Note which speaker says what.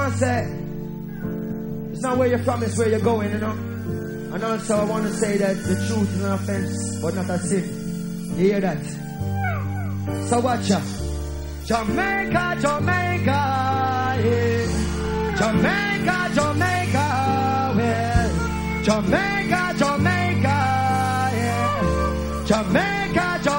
Speaker 1: want to say, it's not where you're from, it's where you're going, you know. And also I want to say that the truth is an offense, but not a sin. You hear that? So watch out. Jamaica, Jamaica, yeah. Jamaica, Jamaica, well. Jamaica, Jamaica, yeah. Jamaica, Jamaica.